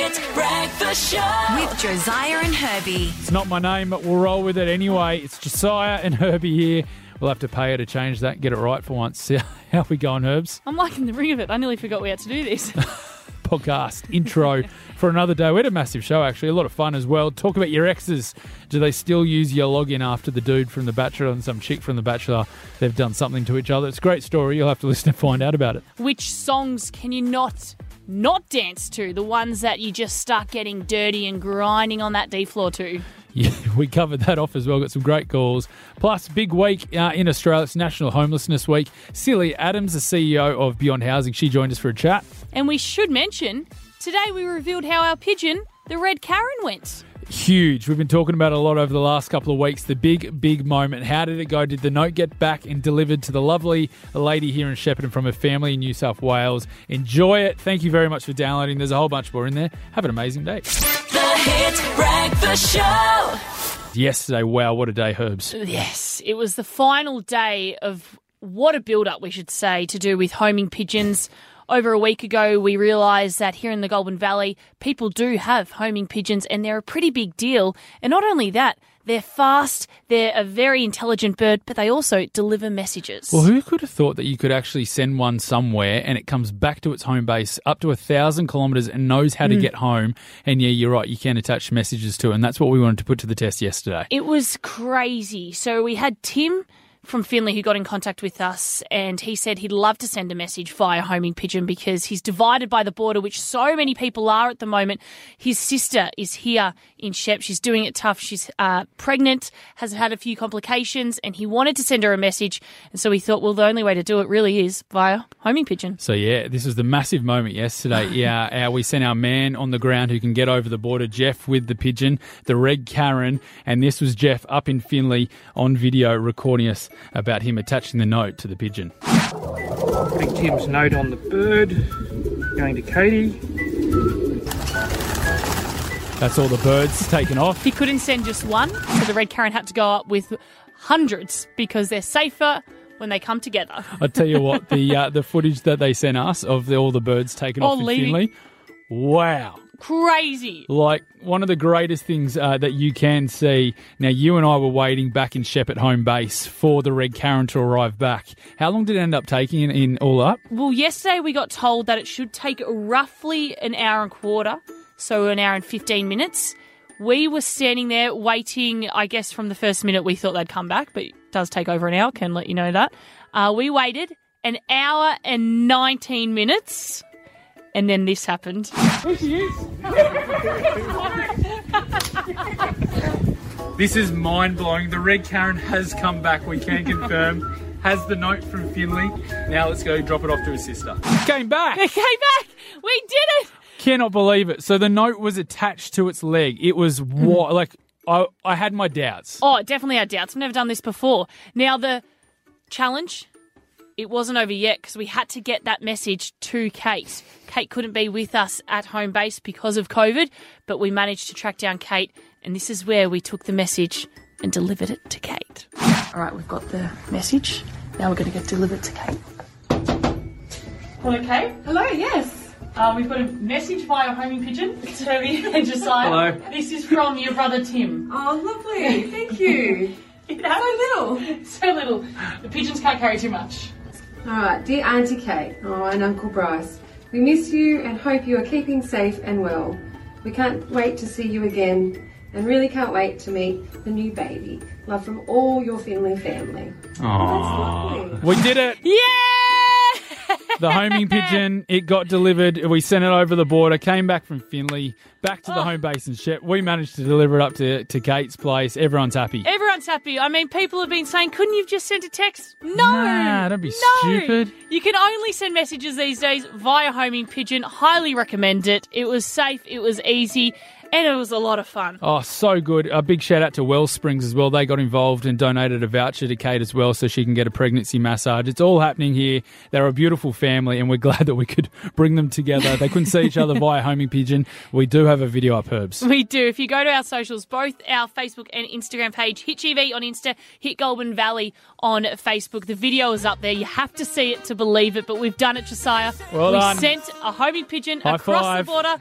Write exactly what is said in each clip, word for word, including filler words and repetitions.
Hit Breakfast Show with Josiah and Herbie. It's not my name, but we'll roll with it anyway. It's Josiah and Herbie here. We'll have to pay her to change that and get it right for once. See how we going, Herbs? I'm liking the ring of it. I nearly forgot we had to do this. Podcast intro for another day. We had a massive show, actually. A lot of fun as well. Talk about your exes. Do they still use your login after the dude from The Bachelor and some chick from The Bachelor? They've done something to each other. It's a great story. You'll have to listen to find out about it. Which songs can you not not dance to? The ones that you just start getting dirty and grinding on that D floor to. Yeah, we covered that off as well. Got some great calls. Plus, big week uh, in Australia. It's National Homelessness Week. Celia Adams, the C E O of Beyond Housing, she joined us for a chat. And we should mention, today we revealed how our pigeon, the Red Karen, went. Huge. We've been talking about it a lot over the last couple of weeks. The big, big moment. How did it go? Did the note get back and delivered to the lovely lady here in Shepparton from her family in New South Wales? Enjoy it. Thank you very much for downloading. There's a whole bunch more in there. Have an amazing day. The Hit Breakfast Show. Yesterday, wow, what a day, Herbs. Yes, it was the final day of what a build-up, we should say, to do with homing pigeons. Over a week ago, we realised that here in the Goulburn Valley, people do have homing pigeons and they're a pretty big deal. And not only that, they're fast, they're a very intelligent bird, but they also deliver messages. Well, who could have thought that you could actually send one somewhere and it comes back to its home base up to a thousand kilometres and knows how to mm. get home? And yeah, you're right, you can attach messages to it. And that's what we wanted to put to the test yesterday. It was crazy. So we had Tim from Finley who got in contact with us, and he said he'd love to send a message via homing pigeon because he's divided by the border, which so many people are at the moment. His sister is here in Shep. She's doing it tough. She's uh, pregnant, has had a few complications, and he wanted to send her a message. And so we thought, well, the only way to do it really is via homing pigeon. So yeah, this was the massive moment yesterday. Yeah, our, we sent our man on the ground who can get over the border, Jeff, with the pigeon, the Red Karen, and this was Jeff up in Finley on video recording us about him attaching the note to the pigeon. Putting Tim's note on the bird, going to Katie. That's all the birds taken off. He couldn't send just one, so the Red Karen had to go up with hundreds because they're safer when they come together. I tell you what, the uh, the footage that they sent us of the, all the birds taken all off in leaving. Finley, wow. Crazy. Like, one of the greatest things uh, that you can see. Now, you and I were waiting back in Shep at home base for the Red Karen to arrive back. How long did it end up taking in, in all up? Well, yesterday we got told that it should take roughly an hour and a quarter, so an hour and fifteen minutes. We were standing there waiting, I guess from the first minute we thought they'd come back, but it does take over an hour, can let you know that. Uh, we waited an hour and nineteen minutes. And then this happened. There she is. This is mind-blowing. The Red Karen has come back, we can confirm. Has the note from Finley. Now let's go drop it off to his sister. Came back. It came back. We did it. Cannot believe it. So the note was attached to its leg. It was what? Like, I, I had my doubts. Oh, definitely had doubts. I've never done this before. Now the challenge, it wasn't over yet because we had to get that message to Kate. Kate couldn't be with us at home base because of COVID, but we managed to track down Kate, and this is where we took the message and delivered it to Kate. All right, we've got the message. Now we're going to get delivered to Kate. Hello, Kate. Hello, yes. Uh, we've got a message via homing pigeon to Herbie and Josiah. Hello. This is from your brother Tim. Oh, lovely. Thank you. So little. So little. The pigeons can't carry too much. All right, dear Auntie Kate, oh, and Uncle Bryce, we miss you and hope you are keeping safe and well. We can't wait to see you again and really can't wait to meet the new baby. Love from all your Finley family. Aww. We did it. Yeah! The homing pigeon, it got delivered. We sent it over the border, came back from Finley, back to the oh. home base in Shep. We managed to deliver it up to, to Kate's place. Everyone's happy. Everyone's happy. I mean, people have been saying, couldn't you have just sent a text? No. Nah, don't be no. stupid. You can only send messages these days via homing pigeon. Highly recommend it. It was safe. It was easy. And it was a lot of fun. Oh, so good. A big shout out to Wellsprings as well. They got involved and donated a voucher to Kate as well so she can get a pregnancy massage. It's all happening here. They're a beautiful family and we're glad that we could bring them together. They couldn't see each other via homing pigeon. We do have a video up, Herbs. We do. If you go to our socials, both our Facebook and Instagram page, Hit G V on Insta, Hit Goulburn Valley on Facebook. The video is up there. You have to see it to believe it, but we've done it, Josiah. Well we done. sent a homing pigeon High across five. the border.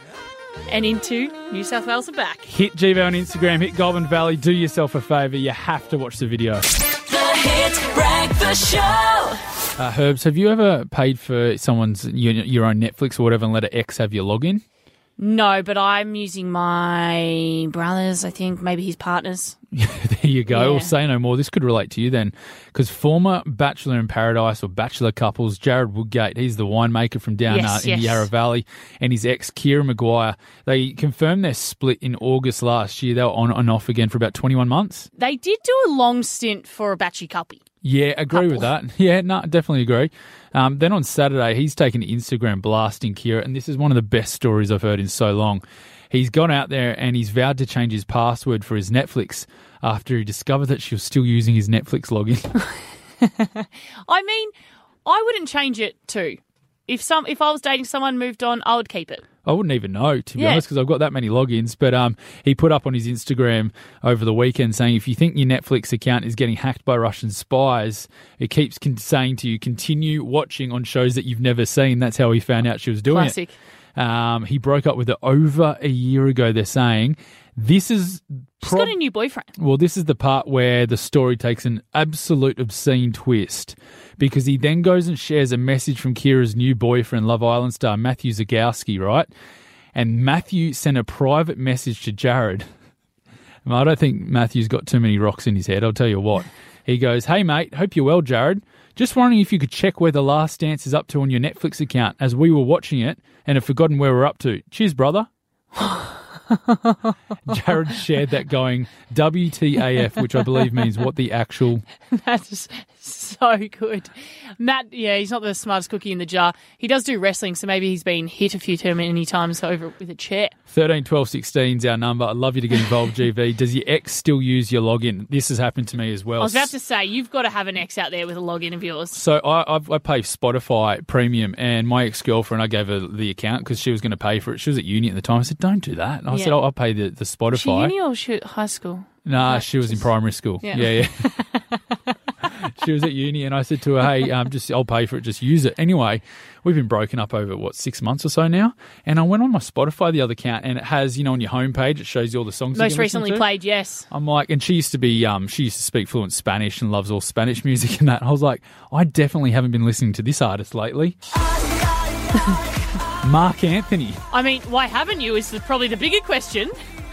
and into New South Wales and back. Hit G-Vo on Instagram, hit Goulburn Valley, do yourself a favour. You have to watch the video. The Hit Breakfast Show. Uh, Herbs, have you ever paid for someone's your, your own Netflix or whatever and let an ex have your login? No, but I'm using my brother's, I think, maybe his partner's. There you go. Yeah. Well, say no more. This could relate to you then, because former Bachelor in Paradise or Bachelor couples, Jared Woodgate, he's the winemaker from down Yes, uh, in yes. the Yarra Valley, and his ex, Kira Maguire, they confirmed their split in August last year. They were on and off again for about twenty-one months. They did do a long stint for a batchy couple. Yeah, agree with that. Yeah, no, definitely agree. Um, then on Saturday, he's taken to Instagram blasting Kira, and this is one of the best stories I've heard in so long. He's gone out there and he's vowed to change his password for his Netflix after he discovered that she was still using his Netflix login. I mean, I wouldn't change it too. If some, if I was dating someone and moved on, I would keep it. I wouldn't even know, to be Yeah. honest, because I've got that many logins. But um, he put up on his Instagram over the weekend saying, if you think your Netflix account is getting hacked by Russian spies, it keeps con- saying to you, continue watching on shows that you've never seen. That's how he found out she was doing Classic. it. Um, he broke up with her over a year ago, they're saying. This is... She's prob- got a new boyfriend. Well, this is the part where the story takes an absolute obscene twist, because he then goes and shares a message from Kira's new boyfriend, Love Island star Matthew Zagowski, right? And Matthew sent a private message to Jared. I don't think Matthew's got too many rocks in his head, I'll tell you what. He goes, hey, mate, hope you're well, Jared. Just wondering if you could check where The Last Dance is up to on your Netflix account, as we were watching it and have forgotten where we're up to. Cheers, brother. Jared shared that going W T A F, which I believe means what the actual... That's so good. Matt, yeah, he's not the smartest cookie in the jar. He does do wrestling, so maybe he's been hit a few too many times over with a chair. thirteen twelve sixteen is our number. I'd love you to get involved, G V. Does your ex still use your login? This has happened to me as well. I was about to say, you've got to have an ex out there with a login of yours. So I, I've, I pay Spotify Premium, and my ex-girlfriend, I gave her the account because she was going to pay for it. She was at uni at the time. I said, don't do that. And I Yeah. said, I'll, I'll pay the, the Spotify. Was she uni or she high school? Nah, Like, she was in just- primary school. Yeah. Yeah, yeah. She was at uni, and I said to her, hey, um, just I'll pay for it, just use it. Anyway, we've been broken up over, what, six months or so now? And I went on my Spotify, the other account, and it has, you know, on your homepage, it shows you all the songs you Most can listen recently to. played, yes. I'm like, and she used to be, um, she used to speak fluent Spanish and loves all Spanish music and that. I was like, I definitely haven't been listening to this artist lately. Mark Anthony. I mean, why haven't you is the, probably the bigger question.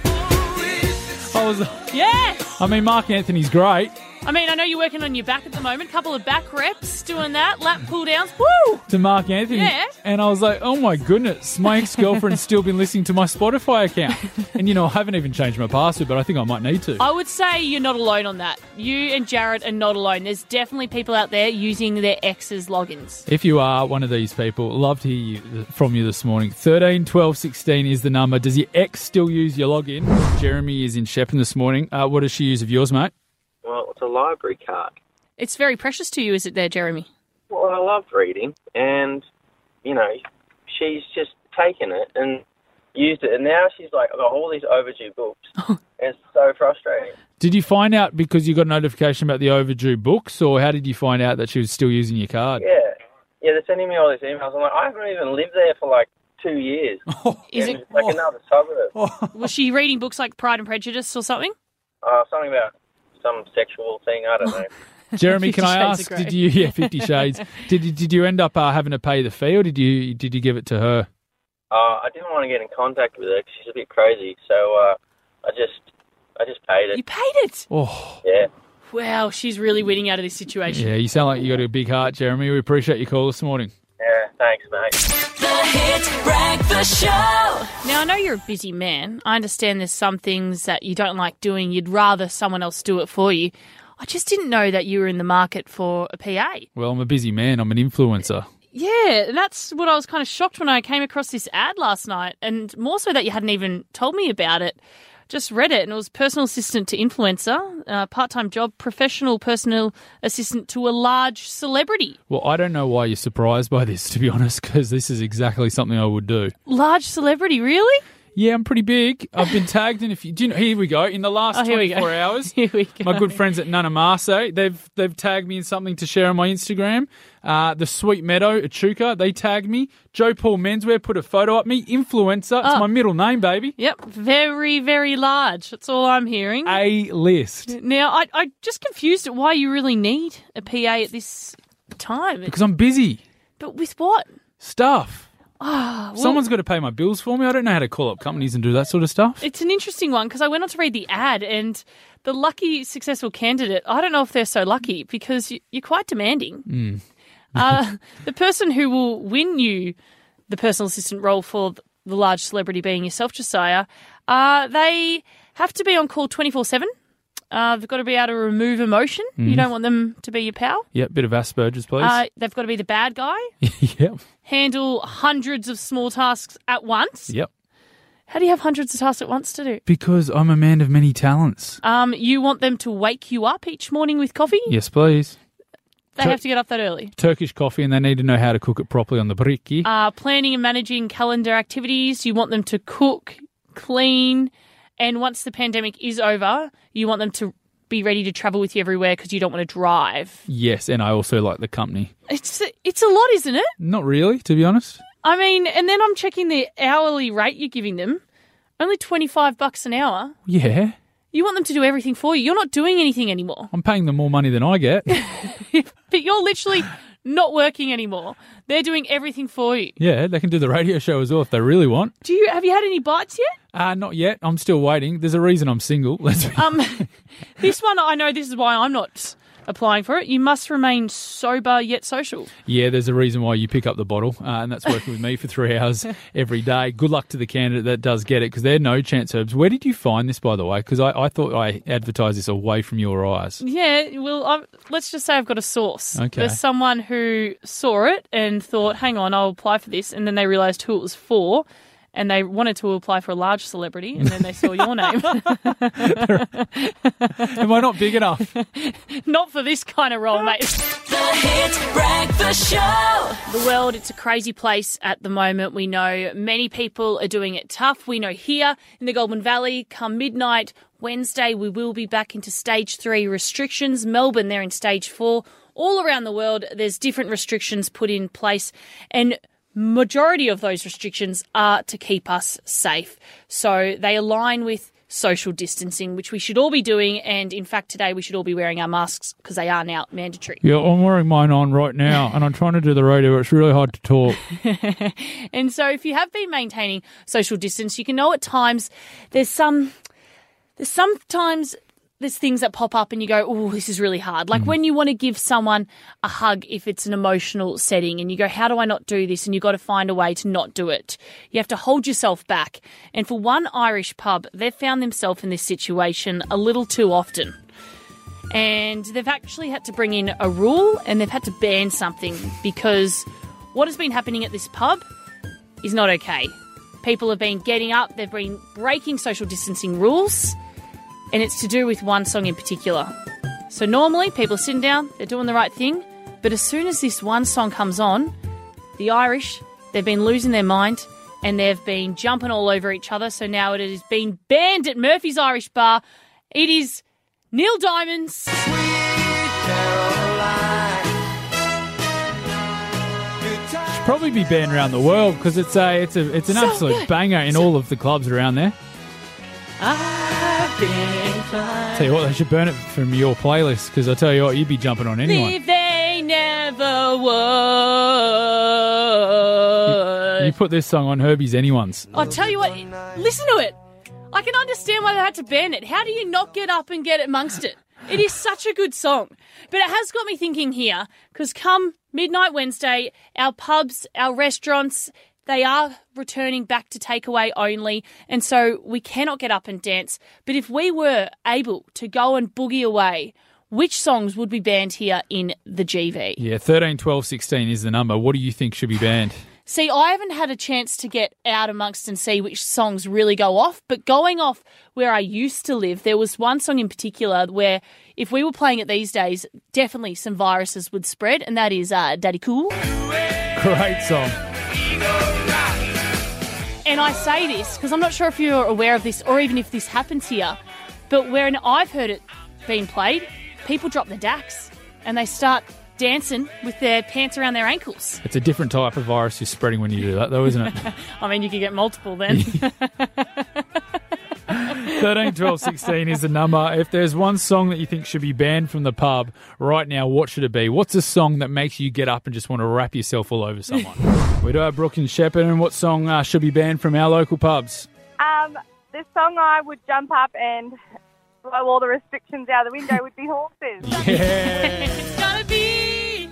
I was, Yes! I mean, Mark Anthony's great. I mean, I know you're working on your back at the moment. Couple of back reps, doing that, lap pull downs. Woo! To Mark Anthony. Yeah. And I was like, oh my goodness, my ex-girlfriend's still been listening to my Spotify account. And, you know, I haven't even changed my password, but I think I might need to. I would say you're not alone on that. You and Jared are not alone. There's definitely people out there using their ex's logins. If you are one of these people, love to hear you, from you this morning. thirteen twelve sixteen is the number. Does your ex still use your login? Jeremy is in Shepparton this morning. Uh, what does she use of yours, mate? Well, it's a library card. It's very precious to you, is it there, Jeremy? Well, I loved reading, and, you know, she's just taken it and used it, and now she's like, I've got all these overdue books. It's so frustrating. Did you find out because you got a notification about the overdue books, or how did you find out that she was still using your card? Yeah. Yeah, they're sending me all these emails. I'm like, I haven't even lived there for like two years. Is And it? it's like another suburb. Was she reading books like Pride and Prejudice or something? Uh, something about some sexual thing, I don't know. Jeremy, can Fifty I Shades ask, of Grey. did you, yeah, Fifty Shades, did you, did you end up uh, having to pay the fee, or did you did you give it to her? Uh, I didn't want to get in contact with her because she's a bit crazy, so uh, I just I just paid You it. paid it. Oh, Yeah. Wow, she's really winning out of this situation. yeah, you sound like you got a big heart, Jeremy. We appreciate your call this morning. Yeah, thanks, mate. The Hit Breakfast Show. Now, I know you're a busy man. I understand there's some things that you don't like doing. You'd rather someone else do it for you. I just didn't know that you were in the market for a P A. Well, I'm a busy man. I'm an influencer. Yeah, and that's what I was kind of shocked when I came across this ad last night, and more so that you hadn't even told me about it. Just read it, and it was personal assistant to influencer, uh, part-time job, professional personal assistant to a large celebrity. Well, I don't know why you're surprised by this, to be honest, because this is exactly something I would do. Large celebrity, really? Yeah, I'm pretty big. I've been tagged in a few. Do you know, here we go. In the last Oh, here we go. twenty-four hours, Here we go. my good friends at Nanamase, they've they've tagged me in something to share on my Instagram. Uh, the Sweet Meadow at Chuka, they tagged me. Joe Paul Menswear put a photo up me. Influencer, it's Oh. my middle name, baby. Yep, very, very large. That's all I'm hearing. A list. Now, I, I'm just confused at why you really need a P A at this time. Because I'm busy. But with what? Stuff. Oh, well, Someone's got to pay my bills for me. I don't know how to call up companies and do that sort of stuff. It's an interesting one because I went on to read the ad and the lucky successful candidate, I don't know if they're so lucky because you- you're quite demanding. Mm. uh, the person who will win you the personal assistant role for the large celebrity being yourself, Josiah, uh, they have to be on call twenty-four seven. Uh, they've got to be able to remove emotion. Mm-hmm. You don't want them to be your pal. Yep, bit of Asperger's, please. Uh, they've got to be the bad guy. yep, Handle hundreds of small tasks at once. yep. How do you have hundreds of tasks at once to do? Because I'm a man of many talents. Um, you want them to wake you up each morning with coffee? Yes, please. They Tur- have to get up that early. Turkish coffee, and they need to know how to cook it properly on the briki. Uh, planning and managing calendar activities. You want them to cook, clean, and once the pandemic is over, you want them to be ready to travel with you everywhere because you don't want to drive. Yes, and I also like the company. It's it's a lot, isn't it? Not really, to be honest. I mean, and then I'm checking the hourly rate you're giving them. Only twenty-five bucks an hour. Yeah, You want them to do everything for you. You're not doing anything anymore. I'm paying them more money than I get. But you're literally not working anymore. They're doing everything for you. Yeah, they can do the radio show as well if they really want. Do you have you had any bites yet? Uh, not yet. I'm still waiting. There's a reason I'm single. Let's be Um, this one, I know this is why I'm not applying for it. You must remain sober yet social. Yeah, there's a reason why you pick up the bottle, uh, and that's working with me for three hours every day. Good luck to the candidate that does get it, because they're no chance herbs. Where did you find this, by the way? Because I, I thought I advertised this away from your eyes. Yeah, well, i let's just say I've got a source. Okay. There's someone who saw it and thought, hang on, I'll apply for this. And then they realised who it was for. And they wanted to apply for a large celebrity, and then they saw your name. Am I not big enough? Not for this kind of role, mate. The Hit Breakfast Show. The world, it's a crazy place at the moment. We know many people are doing it tough. We know here in the Goulburn Valley, come midnight Wednesday, we will be back into stage three restrictions. Melbourne, they're in stage four. All around the world, there's different restrictions put in place, and majority of those restrictions are to keep us safe. So they align with social distancing, which we should all be doing. And in fact, today we should all be wearing our masks because they are now mandatory. Yeah, I'm wearing mine on right now, and I'm trying to do the radio. It's really hard to talk. And so if you have been maintaining social distance, you can know at times there's some, there's sometimes there's things that pop up and you go, oh, this is really hard. Like when you want to give someone a hug if it's an emotional setting and you go, how do I not do this? And you've got to find a way to not do it. You have to hold yourself back. And for one Irish pub, they've found themselves in this situation a little too often. And they've actually had to bring in a rule and they've had to ban something because what has been happening at this pub is not okay. People have been getting up, they've been breaking social distancing rules, and it's to do with one song in particular. So normally people are sitting down, they're doing the right thing, but as soon as this one song comes on, the Irish, they've been losing their mind and they've been jumping all over each other. So now it has been banned at Murphy's Irish Bar. It is Neil Diamond's Should probably be banned around the world because it's a it's a it's an So absolute good. banger in all of the clubs around there. I've been flying. Tell you what, they should burn it from your playlist because I tell you what, you'd be jumping on anyone. If they never would. You put this song on Herbie's anyone's. I'll tell you what, listen to it. I can understand why they had to ban it. How do you not get up and get amongst it? It is such a good song. But it has got me thinking here, because come midnight Wednesday, our pubs, our restaurants, they are returning back to takeaway only, and so we cannot get up and dance. But if we were able to go and boogie away, which songs would be banned here in the G V? Yeah, thirteen, twelve, sixteen is the number. What do you think should be banned? See, I haven't had a chance to get out amongst and see which songs really go off, but going off where I used to live, there was one song in particular where if we were playing it these days, definitely some viruses would spread, and that is uh, Daddy Cool. Great song. And I say this because I'm not sure if you're aware of this or even if this happens here, but when I've heard it being played, people drop their dacks and they start dancing with their pants around their ankles. It's a different type of virus you're spreading when you do that, though, isn't it? I mean, you could get multiple then. thirteen, twelve, sixteen is the number. If there's one song that you think should be banned from the pub right now, what should it be? What's a song that makes you get up and just want to wrap yourself all over someone? We do have Brooke and Shepherd, and what song uh, should be banned from our local pubs? Um, the song I would jump up and blow all the restrictions out the window would be Horses. Yeah. It's gonna be...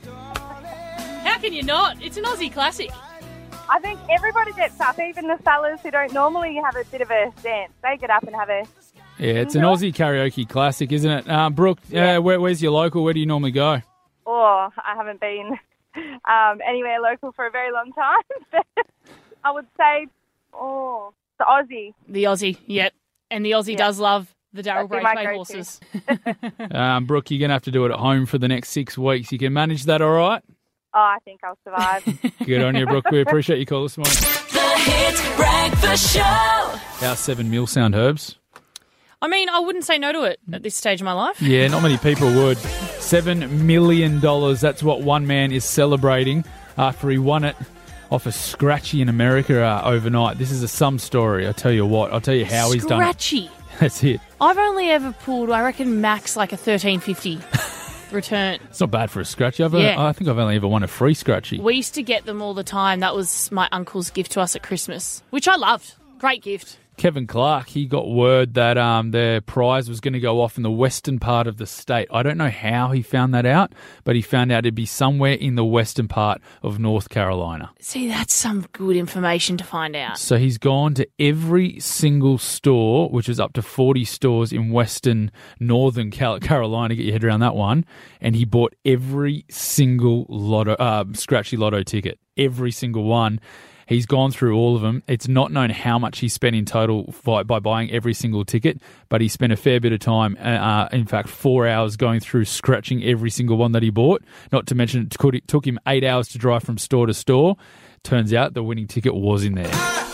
How can you not? It's an Aussie classic. I think everybody gets up, even the fellas who don't normally have a bit of a dance. They get up and have a... Yeah, it's an Aussie karaoke classic, isn't it? Um, Brooke, Yeah. uh, where, where's your local? Where do you normally go? Oh, I haven't been um, anywhere local for a very long time. I would say, oh, the Aussie. The Aussie, yep. And the Aussie Yeah. does love the Daryl That'd be my Braithwaite go-to. horses. Um, Brooke, you're going to have to do it at home for the next six weeks. You can manage that all right? Oh, I think I'll survive. Good on you, Brooke. We appreciate your call this morning. The Hit Breakfast Show. Our seven mil sound, Herbs. I mean, I wouldn't say no to it at this stage of my life. Yeah, not many people would. Seven million dollars. That's what one man is celebrating after he won it off a scratchy in America uh, overnight. This is a some story. I'll tell you what. I'll tell you how he's done it. Scratchy. That's it. I've only ever pulled, I reckon, max like a thirteen fifty return. It's not bad for a scratchy. I've Yeah. I think I've only ever won a free scratchy. We used to get them all the time. That was my uncle's gift to us at Christmas, which I loved. Great gift. Kevin Clark, he got word that um, their prize was going to go off in the western part of the state. I don't know how he found that out, but he found out it'd be somewhere in the western part of North Carolina. See, that's some good information to find out. So he's gone to every single store, which is up to forty stores in western northern Cal- Carolina, get your head around that one, and he bought every single lotto, uh, scratchy lotto ticket, every single one. He's gone through all of them. It's not known how much he spent in total by, by buying every single ticket, but he spent a fair bit of time, uh, in fact, four hours going through scratching every single one that he bought. Not to mention it took, it took him eight hours to drive from store to store. Turns out the winning ticket was in there.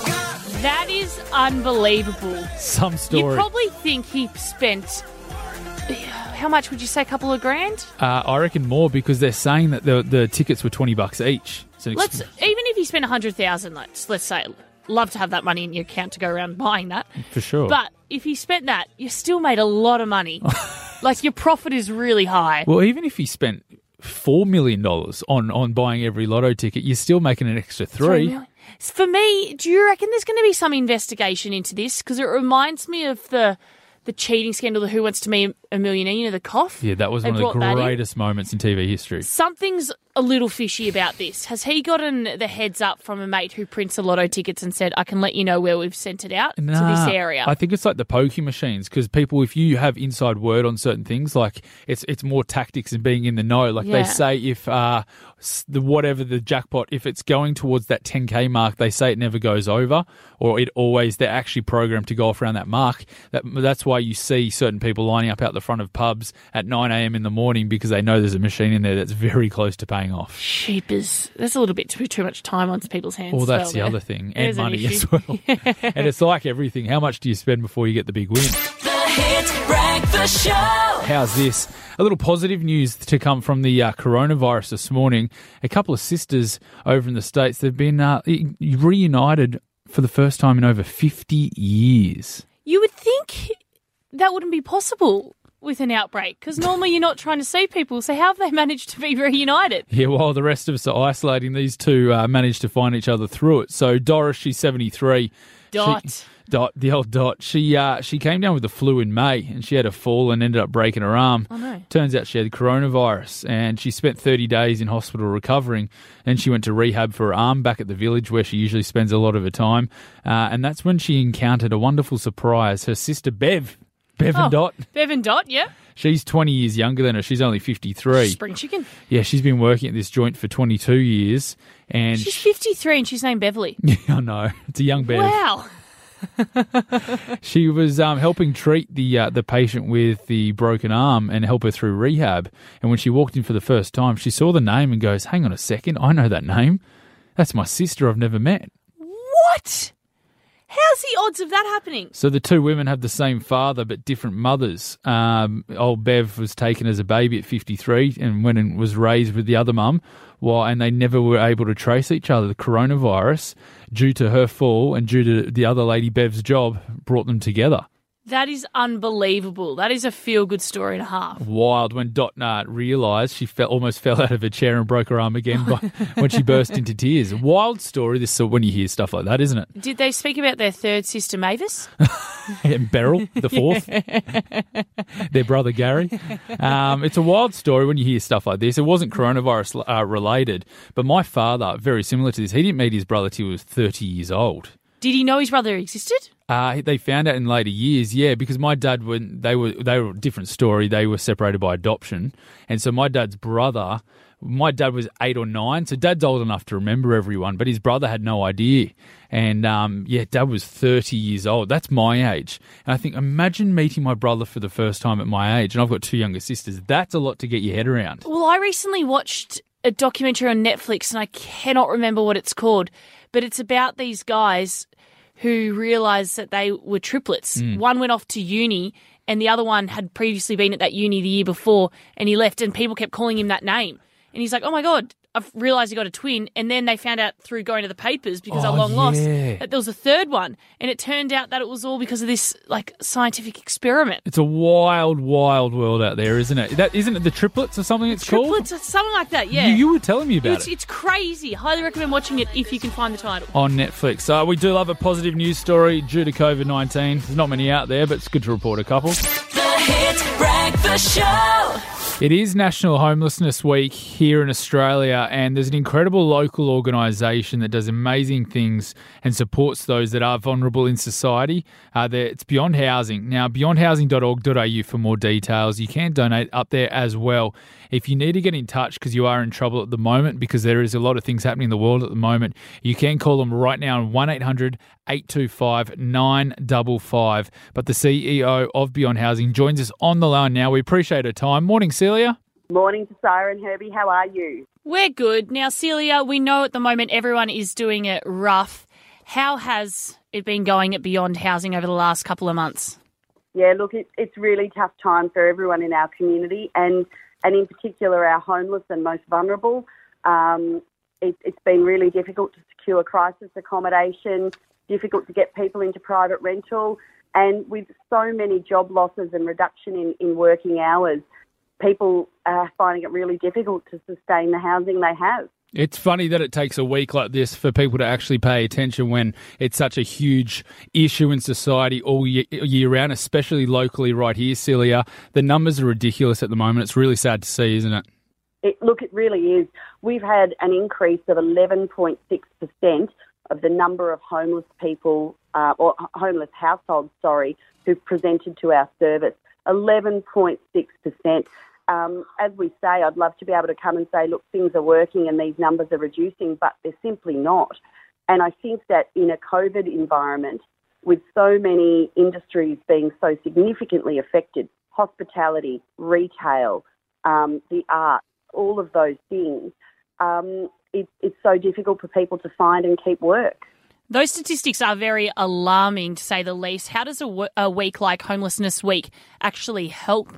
That is unbelievable. Some story. You probably think he spent, how much would you say, a couple of grand? Uh, I reckon more because they're saying that the the tickets were twenty bucks each. So Let's even if you spend a hundred thousand, let's let's say, love to have that money in your account to go around buying that. for sure. But if you spent that, you still made a lot of money. Like your profit is really high. Well, even if you spent four million dollars on, on buying every lotto ticket, you're still making an extra three. million. For me, do you reckon there's going to be some investigation into this? Because it reminds me of the the cheating scandal, the Who Wants to Be a Millionaire, you know, the cough. Yeah, that was They one of brought that the in. greatest moments in T V history. Something's a little fishy about this. Has he gotten the heads up from a mate who prints the lotto tickets and said, I can let you know where we've sent it out to Nah, this area? I think it's like the pokie machines because people, if you have inside word on certain things, like it's it's more tactics and being in the know. Like Yeah. they say, if uh, s- the whatever the jackpot, if it's going towards that ten K mark, they say it never goes over, or it always they're actually programmed to go off around that mark. That that's why you see certain people lining up out the front of pubs at nine a.m. in the morning because they know there's a machine in there that's very close to paying off. Sheepers. There's a little bit too, too much time on people's hands. Well, as that's the there. other thing, and There's an money issue. as well. And it's like everything. How much do you spend before you get the big win? The Hit Breakfast Show. How's this? A little positive news to come from the uh, coronavirus this morning. A couple of sisters over in the States, they've been uh, reunited for the first time in over fifty years. You would think that wouldn't be possible with an outbreak because normally you're not trying to see people. So how have they managed to be reunited? Yeah, while the rest of us are isolating, these two uh, managed to find each other through it. So Doris, she's seventy-three. Dot. She, Dot, the old Dot. She uh, she came down with the flu in May and she had a fall and ended up breaking her arm. Oh, no. Turns out she had coronavirus and she spent thirty days in hospital recovering. Then she went to rehab for her arm back at the village where she usually spends a lot of her time. Uh, and that's when she encountered a wonderful surprise. Her sister Bev, Bev and Oh, Dot. Bev and Dot, yeah. She's twenty years younger than her. She's only fifty-three. Spring chicken. Yeah, she's been working at this joint for twenty-two years. And She's fifty-three and she's named Beverly. yeah, I know. It's a young Bev. Wow. She was um, helping treat the uh, the patient with the broken arm and help her through rehab. And when she walked in for the first time, she saw the name and goes, hang on a second, I know that name. That's my sister I've never met. What? How's the odds of that happening? So the two women have the same father but different mothers. Um, old Bev was taken as a baby at fifty-three and went and was raised with the other mum, while, and they never were able to trace each other. The coronavirus, due to her fall and due to the other lady Bev's job, brought them together. That is unbelievable. That is a feel-good story and a half. Wild. When Dotnart realised, she fell, almost fell out of her chair and broke her arm again by, when she burst into tears. Wild story, this when you hear stuff like that, isn't it? Did they speak about their third sister, Mavis? And Beryl, the fourth. Their brother, Gary. Um, it's a wild story when you hear stuff like this. It wasn't coronavirus uh, related, but my father, very similar to this, he didn't meet his brother till he was thirty years old. Did he know his brother existed? Uh, they found out in later years, yeah, because my dad, when they were they were a different story. They were separated by adoption, and so my dad's brother, my dad was eight or nine, so Dad's old enough to remember everyone, but his brother had no idea. And um, yeah, Dad was thirty years old. That's my age, and I think imagine meeting my brother for the first time at my age, and I've got two younger sisters. That's a lot to get your head around. Well, I recently watched a documentary on Netflix, and I cannot remember what it's called, but it's about these guys who realised that they were triplets. Mm. One went off to uni and the other one had previously been at that uni the year before and he left and people kept calling him that name. And he's like, oh my God, I've realised he got a twin. And then they found out through going to the papers because oh, they're long yeah. lost that there was a third one. And it turned out that it was all because of this like scientific experiment. It's a wild, wild world out there, isn't it? That isn't it the triplets or something it's triplets, called? Something like that, yeah. You, you were telling me about it's, it. It's crazy. Highly recommend watching it if you can find the title. On Netflix. Uh, we do love a positive news story due to COVID nineteen. There's not many out there, but it's good to report a couple. The Hit Breakfast Show. It is National Homelessness Week here in Australia, and there's an incredible local organisation that does amazing things and supports those that are vulnerable in society. Uh, it's Beyond Housing. Now, beyond housing dot org dot a u for more details. You can donate up there as well. If you need to get in touch because you are in trouble at the moment, because there is a lot of things happening in the world at the moment, you can call them right now on one eight hundred eight two five nine five five. But the C E O of Beyond Housing joins us on the line now. We appreciate her time. Morning, Celia. Morning to Sarah and Herbie. How are you? We're good. Now, Celia, we know at the moment everyone is doing it rough. How has it been going at Beyond Housing over the last couple of months? Yeah, look, it, it's really tough time for everyone in our community and, and in particular our homeless and most vulnerable. Um, it, it's been really difficult to secure crisis accommodation, difficult to get people into private rental, and with so many job losses and reduction in, in working hours, people are finding it really difficult to sustain the housing they have. It's funny that it takes a week like this for people to actually pay attention when it's such a huge issue in society all year, year round, especially locally right here, Celia. The numbers are ridiculous at the moment. It's really sad to see, isn't it? it look, it really is. We've had an increase of eleven point six percent of the number of homeless people, uh, or homeless households, sorry, who've presented to our service. eleven point six percent. Um, as we say, I'd love to be able to come and say, look, things are working and these numbers are reducing, but they're simply not. And I think that in a COVID environment, with so many industries being so significantly affected, hospitality, retail, um, the arts, all of those things, um, it, it's so difficult for people to find and keep work. Those statistics are very alarming, to say the least. How does a, w- a week like Homelessness Week actually help?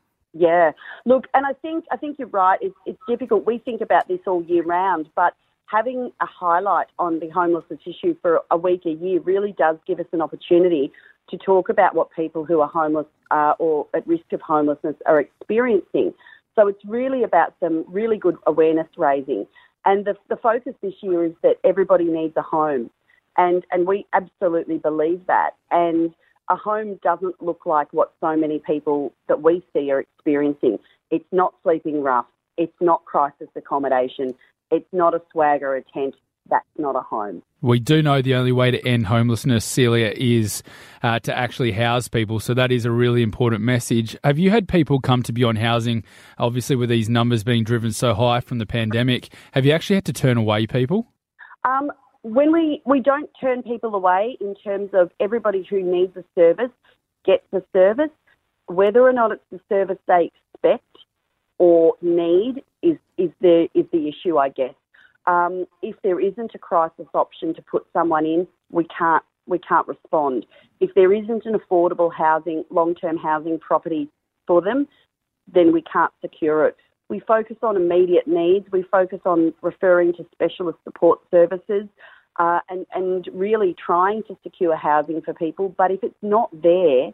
Yeah, look, and I think I think you're right. It's, it's difficult. We think about this all year round, but having a highlight on the homelessness issue for a week a year really does give us an opportunity to talk about what people who are homeless uh, or at risk of homelessness are experiencing. So it's really about some really good awareness raising. And the, the focus this year is that everybody needs a home. And, and we absolutely believe that. And a home doesn't look like what so many people that we see are experiencing. It's not sleeping rough. It's not crisis accommodation. It's not a swag or a tent. That's not a home. We do know the only way to end homelessness, Celia, is uh, to actually house people. So that is a really important message. Have you had people come to Beyond Housing, obviously with these numbers being driven so high from the pandemic? Have you actually had to turn away people? Um, when we, we don't turn people away in terms of everybody who needs a service gets a service, whether or not it's the service they expect or need is, is, the, is the issue, I guess. Um, if there isn't a crisis option to put someone in, we can't we can't respond. If there isn't an affordable housing, long-term housing property for them, then we can't secure it. We focus on immediate needs. We focus on referring to specialist support services uh, and, and really trying to secure housing for people. But if it's not there,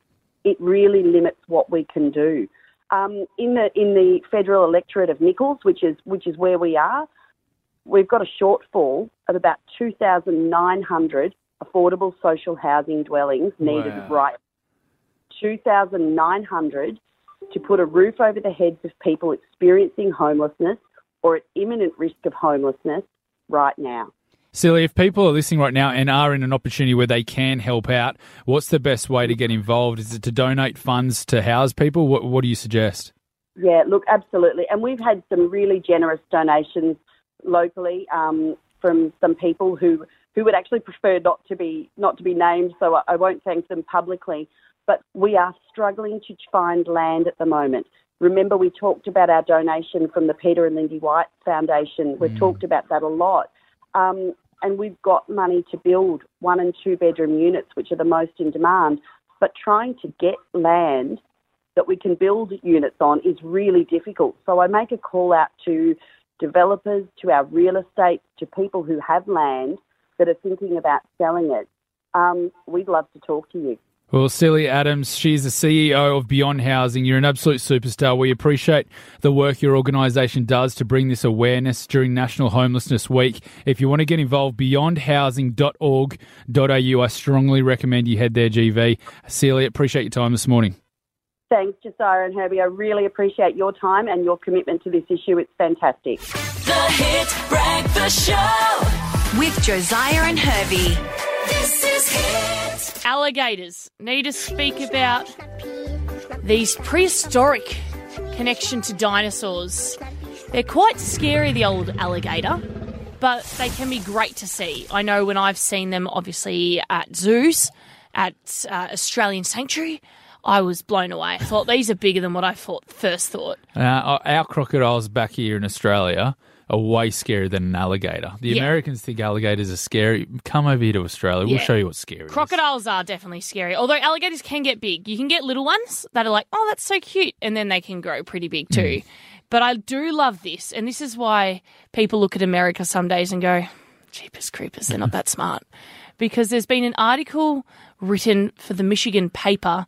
it really limits what we can do. Um, in the in the federal electorate of Nichols, which is which is where we are, we've got a shortfall of about two thousand nine hundred affordable social housing dwellings needed Wow. right. two thousand nine hundred to put a roof over the heads of people experiencing homelessness or at imminent risk of homelessness right now. Celia, if people are listening right now and are in an opportunity where they can help out, what's the best way to get involved? Is it to donate funds to house people? What, what do you suggest? Yeah, look, absolutely. And we've had some really generous donations locally um, from some people who, who would actually prefer not to be not to be named, so I, I won't thank them publicly. But we are struggling to find land at the moment. Remember, we talked about our donation from the Peter and Lindy White Foundation. We've mm. talked about that a lot. Um, and we've got money to build one and two bedroom units, which are the most in demand. But trying to get land that we can build units on is really difficult. So I make a call out to developers, to our real estate, to people who have land that are thinking about selling it. Um, we'd love to talk to you. Well, Celia Adams, she's the C E O of Beyond Housing. You're an absolute superstar. We appreciate the work your organisation does to bring this awareness during National Homelessness Week. If you want to get involved, beyond housing dot org dot a u. I strongly recommend you head there, G V. Celia, appreciate your time this morning. Thanks, Josiah and Herbie. I really appreciate your time and your commitment to this issue. It's fantastic. The Hit Breakfast Show with Josiah and Herbie. This is Hit. Alligators need to speak about these prehistoric connection to dinosaurs. They're quite scary, the old alligator, but they can be great to see. I know when I've seen them, obviously, at zoos, at uh, Australian Sanctuary, I was blown away. I thought these are bigger than what I thought, first thought. Uh, our crocodiles back here in Australia are way scarier than an alligator. The Yeah. Americans think alligators are scary. Come over here to Australia. We'll Yeah. show you what's scary. Crocodiles are definitely scary, although alligators can get big. You can get little ones that are like, oh, that's so cute, and then they can grow pretty big too. Mm. But I do love this, and this is why people look at America some days and go, jeepers creepers, they're not that smart. Because there's been an article written for the Michigan paper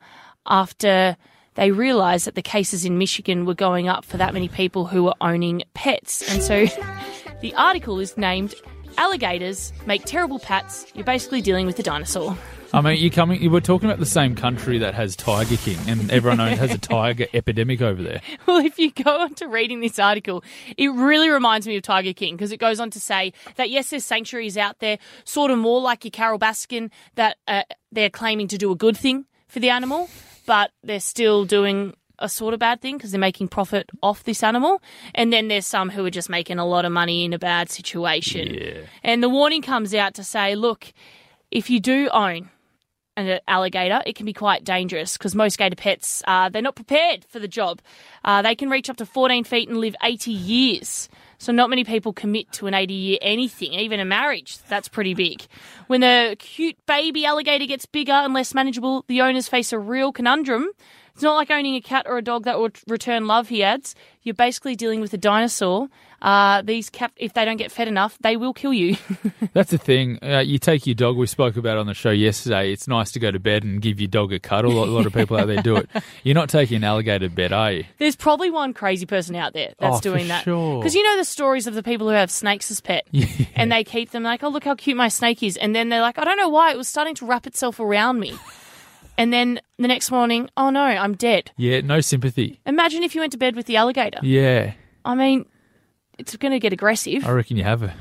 after they realised that the cases in Michigan were going up for that many people who were owning pets. And so the article is named Alligators Make Terrible Pets. You're basically dealing with a dinosaur. I mean, you coming. You were talking about the same country that has Tiger King, and everyone knows has a tiger epidemic over there. Well, if you go on to reading this article, it really reminds me of Tiger King, because it goes on to say that, yes, there's sanctuaries out there, sort of more like your Carol Baskin, that uh, they're claiming to do a good thing for the animal, but they're still doing a sort of bad thing because they're making profit off this animal. And then there's some who are just making a lot of money in a bad situation. Yeah. And the warning comes out to say, look, if you do own an alligator, it can be quite dangerous because most gator pets, uh, they're not prepared for the job. Uh, they can reach up to fourteen feet and live eighty years. So not many people commit to an eighty-year anything, even a marriage. That's pretty big. When the cute baby alligator gets bigger and less manageable, the owners face a real conundrum. It's not like owning a cat or a dog that will return love, he adds. You're basically dealing with a dinosaur. Uh, these cat, if they don't get fed enough, they will kill you. That's the thing. Uh, you take your dog, we spoke about on the show yesterday, it's nice to go to bed and give your dog a cuddle. A lot of people out there do it. You're not taking an alligator to bed, are you? There's probably one crazy person out there that's Oh, doing for that. sure. Because you know the stories of the people who have snakes as pet. Yeah. And they keep them like, oh, look how cute my snake is. And then they're like, I don't know why, it was starting to wrap itself around me. And then the next morning, oh no, I'm dead. Yeah, no sympathy. Imagine if you went to bed with the alligator. Yeah. I mean, it's going to get aggressive. I reckon you have it.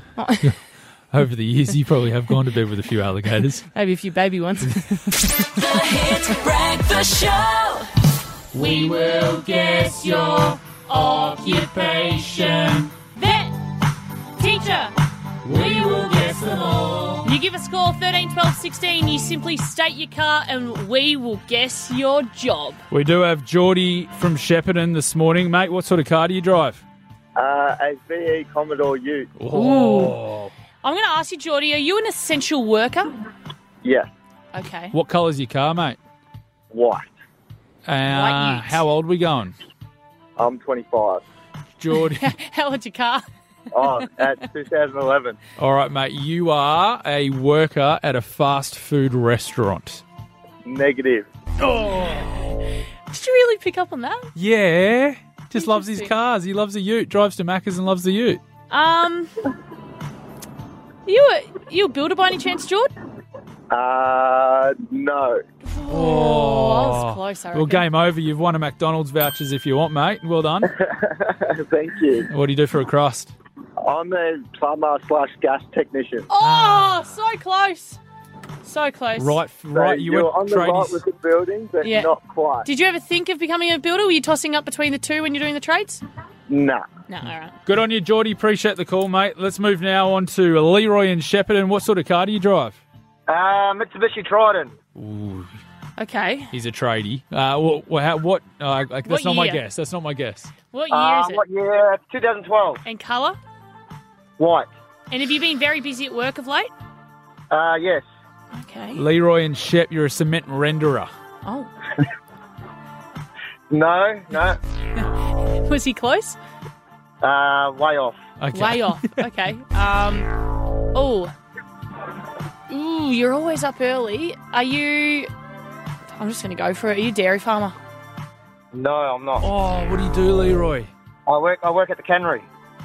Over the years, you probably have gone to bed with a few alligators. Maybe a few baby ones. The Hit Breakfast Show. We will guess your occupation. Vet, teacher, We will guess them all. you give us a call thirteen, twelve, sixteen. You simply state your car and we will guess your job. We do have Geordie from Shepparton this morning. Mate, what sort of car do you drive? Uh, a V E Commodore Ute. Oh. I'm going to ask you, Geordie, are you an essential worker? Yeah. Okay. What colour's your car, mate? White. Uh, White ute. how old we going? I'm twenty-five. Geordie. How old's your car? Oh, at two thousand eleven. All right, mate. You are a worker at a fast food restaurant. Negative. Oh. Did you really pick up on that? Yeah. Just loves his Interesting. cars. He loves the ute. Drives to Macca's and loves the ute. Um, you a you a builder by any chance, George? Uh, no. Oh, I was close. I Well, reckon. game over. You've won a McDonald's vouchers if you want, mate. Well done. Thank you. What do you do for a crust? I'm a plumber slash gas technician. Oh, so close, so close. Right, So right. You you're went on the right tradies. with the building, but Yeah. not quite. Did you ever think of becoming a builder? Were you tossing up between the two when you're doing the trades? Nah. No, all right. Good on you, Geordie. Appreciate the call, mate. Let's move now on to Leroy and Shepparton. What sort of car do you drive? Uh, Mitsubishi Triton. Ooh, Okay. he's a tradie. Uh, what? What? How, what uh, that's What not my year? guess. That's not my guess. What year Uh, is it? what year? twenty twelve. And colour? White. And have you been very busy at work of late? Uh, yes. Okay. Leroy and Shep, you're a cement renderer. Oh. No, no. Was he close? Uh, way off. Okay. Way off. Okay. Um. Oh. Ooh, you're always up early. Are you? I'm just going to go for it. Are you a dairy farmer? No, I'm not. Oh, what do you do, Leroy? I work. I work at the cannery.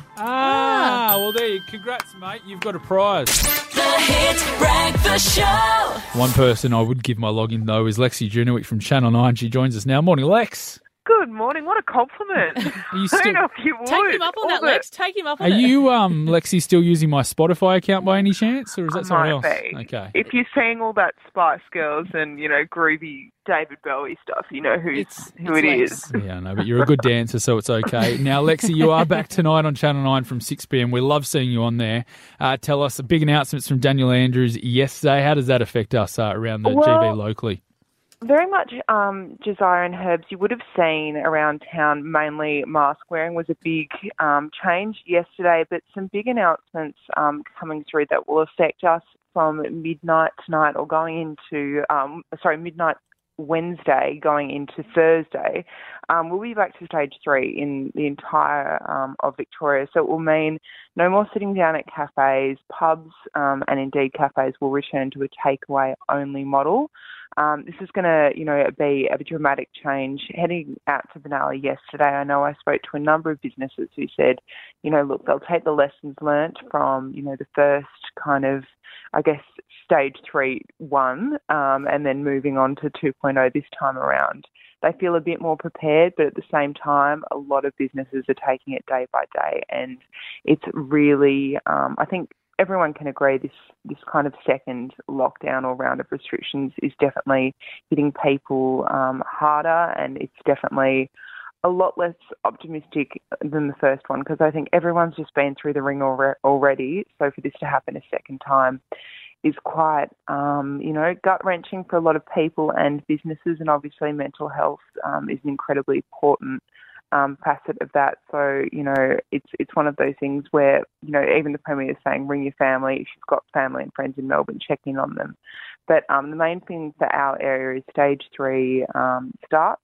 Ah, well, there you. Congrats, mate. You've got a prize. The Hit Breakfast Show. One person I would give my login though is Lexi Junowick from Channel Nine. She joins us now. Morning, Lex. Good morning. What a compliment. Are you I still? don't know if you would. Take him up on that, would it? Lex. Take him up Are on it. you, um, Lexi, still using my Spotify account by any chance, or is that I someone might else? be. Okay. If you're seeing all that Spice Girls and, you know, groovy David Bowie stuff, you know who's, It's- who it's it Lex. is. Yeah, I know, but you're a good dancer, so it's okay. Now, Lexi, you are back tonight on Channel nine from six p.m. We love seeing you on there. Uh, tell us, big announcements from Daniel Andrews yesterday. How does that affect us uh, around the G Well- V locally? Very much um, Josiah and Herbs, you would have seen around town mainly mask wearing was a big um, change yesterday, but some big announcements um, coming through that will affect us from midnight tonight or going into, um, sorry, midnight Wednesday going into Thursday. Um, we'll be back to stage three in the entire um, of Victoria. So it will mean no more sitting down at cafes, pubs, um, and indeed cafes will return to a takeaway only model. Um, this is going to, you know, be a dramatic change. Heading out to Benalla yesterday, I know I spoke to a number of businesses who said, you know, look, they'll take the lessons learnt from, you know, the first kind of, I guess, stage three, one, um, and then moving on to two point oh this time around. They feel a bit more prepared, but at the same time, a lot of businesses are taking it day by day, and it's really, um, I think, everyone can agree this, this kind of second lockdown or round of restrictions is definitely hitting people um, harder, and it's definitely a lot less optimistic than the first one because I think everyone's just been through the ring alre- already. So for this to happen a second time is quite, um, you know, gut-wrenching for a lot of people and businesses, and obviously mental health um, is an incredibly important Um, facet of that. So, you know, it's it's one of those things where, you know, even the Premier is saying ring your family. If you've got family and friends in Melbourne, check in on them. But um, the main thing for our area is stage three um, starts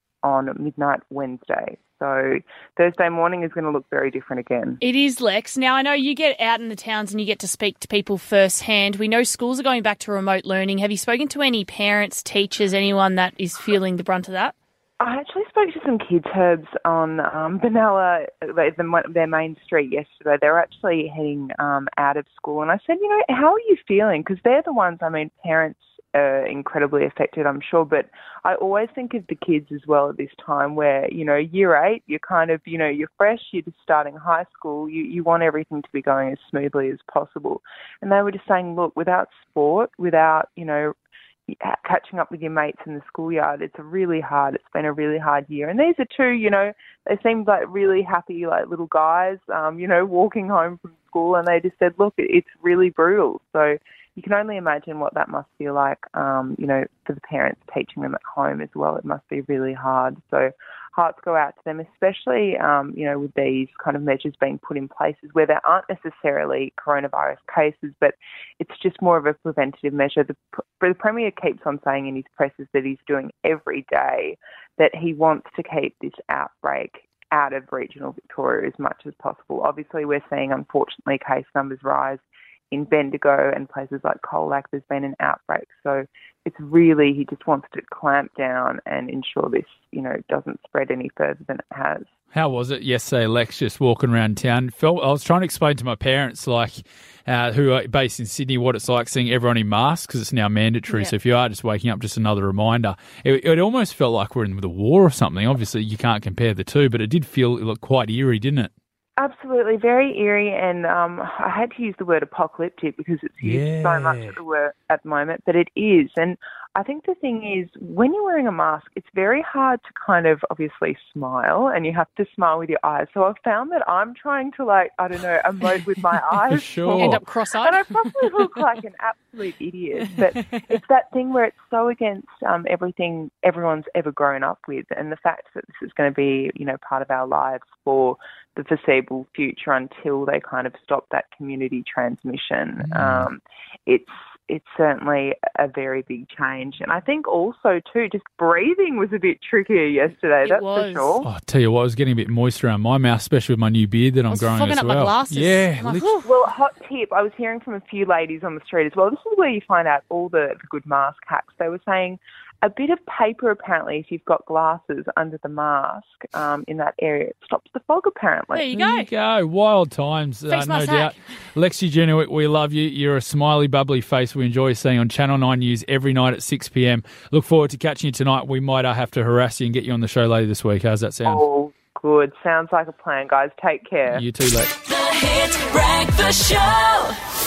on midnight Wednesday. So Thursday morning is going to look very different again. It is, Lex. Now, I know you get out in the towns and you get to speak to people firsthand. We know schools are going back to remote learning. Have you spoken to any parents, teachers, anyone that is feeling the brunt of that? I actually spoke to some kids, Herbs, on um, Benalla, the, their main street yesterday. They were actually heading um, out of school. And I said, you know, how are you feeling? Because they're the ones, I mean, parents are incredibly affected, I'm sure. But I always think of the kids as well at this time where, you know, year eight, you're kind of, you know, you're fresh, you're just starting high school. You, you want everything to be going as smoothly as possible. And they were just saying, look, without sport, without, you know, catching up with your mates in the schoolyard, it's a really hard, it's been a really hard year. And these are two, you know, they seemed like really happy, like little guys, um, you know, walking home from school, and they just said, look, it's really brutal. So, you can only imagine what that must feel like, um, you know, for the parents teaching them at home as well. It must be really hard. So hearts go out to them, especially, um, you know, with these kind of measures being put in places where there aren't necessarily coronavirus cases, but it's just more of a preventative measure. The, the Premier keeps on saying in his presses that he's doing every day that he wants to keep this outbreak out of regional Victoria as much as possible. Obviously, we're seeing, unfortunately, case numbers rise in Bendigo and places like Colac. There's been an outbreak. So it's really, he just wants to clamp down and ensure this, you know, doesn't spread any further than it has. How was it yesterday, Lex, just walking around town? Felt, I was trying to explain to my parents, like, uh, who are based in Sydney, what it's like seeing everyone in masks, because it's now mandatory. Yeah. So if you are just waking up, just another reminder. It, it almost felt like we're in the war or something. Obviously, you can't compare the two, but it did feel it looked quite eerie, didn't it? Absolutely, very eerie, and um, I had to use the word apocalyptic because it's used Yeah. so much at the, word, at the moment, but it is. And I think the thing is, when you're wearing a mask, it's very hard to kind of obviously smile, and you have to smile with your eyes. So I've found that I'm trying to, like, I don't know, emote with my eyes. Sure. End up cross-eyed. And I probably look like an absolute idiot, but it's that thing where it's so against um, everything everyone's ever grown up with, and the fact that this is going to be, you know, part of our lives for the foreseeable future until they kind of stop that community transmission. Mm. Um, it's it's certainly a very big change. And I think also, too, just breathing was a bit trickier yesterday, It that's was. for sure. Oh, I tell you what, I was getting a bit moist around my mouth, especially with my new beard that I'm was growing fogging as up my well. glasses. Yeah, I'm like, lit- "Whew." Well, hot tip, I was hearing from a few ladies on the street as well. This is where you find out all the, the good mask hacks. They were saying a bit of paper, apparently, if you've got glasses under the mask um, in that area, it stops the fog, apparently. There you There go. you go. Wild times, uh, Face no mask doubt. hack. Lexi Jenner, we- we love you. You're a smiley, bubbly face we enjoy seeing on Channel nine News every night at six p.m. Look forward to catching you tonight. We might uh, have to harass you and get you on the show later this week. How's that sound? Oh, good. Sounds like a plan, guys. Take care. You too, Lex. The Hit Breakfast Show.